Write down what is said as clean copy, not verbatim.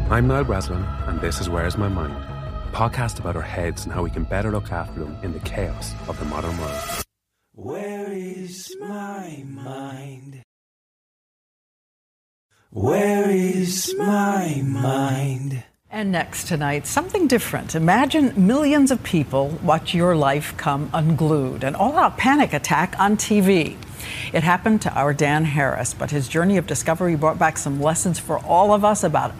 I'm Niall Breslin, and this is Where's My Mind? A podcast about our heads and how we can better look after them in the chaos of the modern world. Where is my mind? Where is my mind? And next tonight, something different. Imagine millions of people watch your life come unglued. An all-out panic attack on TV. It happened to our Dan Harris, but his journey of discovery brought back some lessons for all of us about